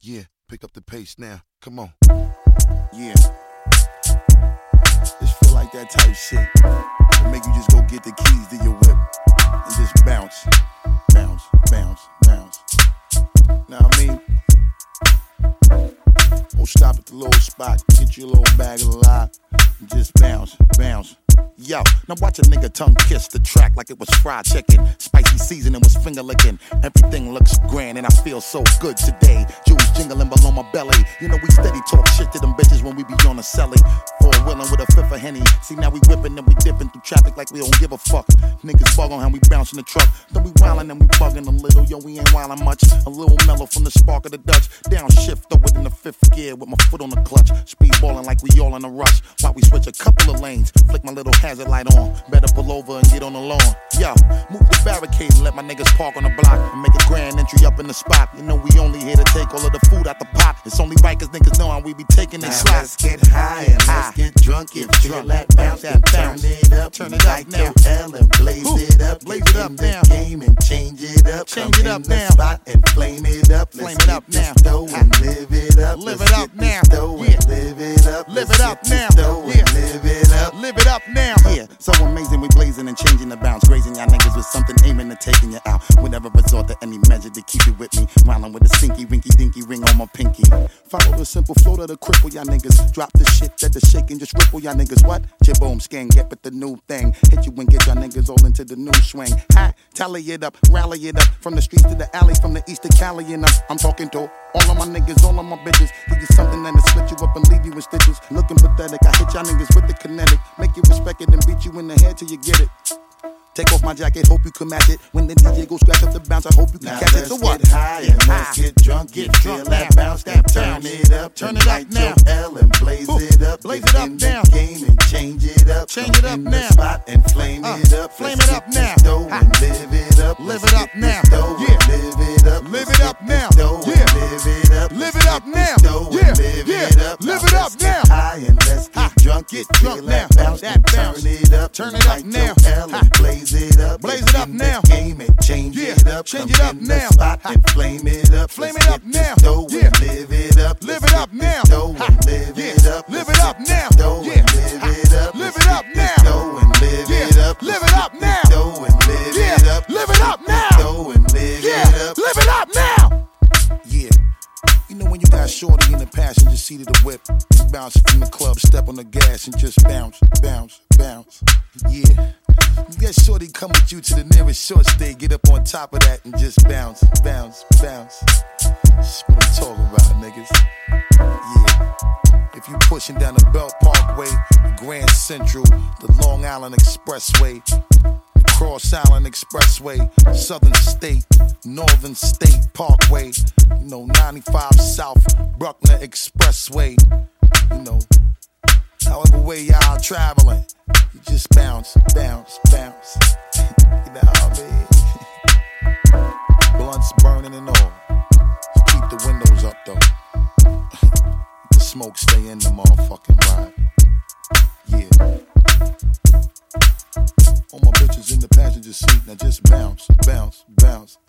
Yeah, pick up the pace now. Come on. Yeah. This feel like that type shit. To make you just go get the keys to your whip and just bounce. Bounce, bounce, bounce. Know what I mean? Go stop at the little spot, get you a little bag of lie, and just bounce, bounce. Yo, now watch a nigga tongue kiss the track like it was fried chicken. Spicy seasoning was finger licking. Everything looks grand and I feel so good today. Jewels jingling below my belly. You know we steady talk shit to them bitches when we be on a celly. Four-wheeling with a fifth of Henny. See now we whipping and we dipping through traffic like we don't give a fuck. Niggas bug on how we bouncing the truck. Then we wildin' and we bugging a little. Yo, we ain't wildin' much. A little mellow from the spark of the Dutch. Downshift throw it in the fifth gear with my foot on the clutch. Speedballin' like we all in a rush. While we switch a couple of lanes. Flick my little hazard light on. Better pull over and get on the lawn. Yo, move the barricade and let my niggas park on the block and make a grand entry up in the spot. You know we only here to take all of the food out the pot. It's only right cause niggas know how we be taking it slow. Let's get high and let's get drunk. If drunk, that bounce, then turn it up. Turn it up now. L and blaze it up. Blaze it up now. Game and change it up. Change it up now. Spot and flame it up. Flame it up now. And live it up. Live it up now. Yeah. Live it up. Live it up now. Yeah. Live it up. Live it up now. Yeah, so amazing we blazing and changing the bounce. Grazing y'all niggas with something aiming and taking you out. We never resort to any measure to keep it with me. Wildin' with a stinky, rinky, dinky ring on my pinky. Follow the simple flow that'll cripple y'all niggas. Drop the shit that the shake and just ripple y'all niggas. What? Boom, skin, get with the new thing. Hit you and get y'all niggas all into the new swing. Ha, tally it up, rally it up. From the streets to the alley, from the east to Cali and up. I'm talking to all of my niggas, all of my bitches. Give you something that'll split you up and leave you in stitches. Looking pathetic, I hit y'all niggas with the kinetic. Make you respect it and beat you in the head till you get it. Take off my jacket, hope you can match it. When the DJ goes scratch up the bounce, I hope you can now catch it. So what? Let's get high and let's get drunk. Get Feel drunk that now. bounce, that turn it up. Turn it up now. L and blaze it up. Blaze it up in now. The game and change it up. Change it up in now. The spot and flame it up. Flame Let's it up get now. this dough and live it up. Live Let's it up get now. this dough Yeah. and live it up. Live Let's it up get now. this dough Yeah. and live it up. Live Let's it up get now. this dough and Yeah. live Yeah. it up. Live Now it up let's get now. high and let's get drunk. Get Feel drunk that now. bounce That and bounce. turn it up. Turn it up Like now. your L and blaze it up. Blaze it up In now. The game and change Yeah. it up. Change it up in now. The spot and flame it up. Flame Let's it up get this now. dough Yeah. and live it up. Live Let's it up get now. this dough and live Yeah. it up. Live Let's it up get now. this dough Yeah. and live it up. Live Let's it up get now. this dough and live Yeah. it up. Live Let's it up get now. this dough and live Yeah. it up. Live it up Let's get now. this dough and live Yeah. it up. Live it up now. Yeah. You know when you got shorty in the passenger seat of the whip, you bounce from the club, step on the gas and just bounce, bounce, bounce. Yeah. You get shorty come with you to the nearest short stay, get up on top of that and just bounce, bounce, bounce. That's what I'm talking about, niggas. Yeah. If you pushing down the Belt Parkway, the Grand Central, the Long Island Expressway, the Cross Island Expressway, Southern State, Northern State Parkway, 95 South Bruckner Expressway, however way y'all traveling, you just bounce, bounce, bounce. You know what I mean? Blunts burning and all. Just keep the windows up though. The smoke stay in the motherfucking ride. Yeah. All my bitches in the passenger seat, now just bounce, bounce, bounce.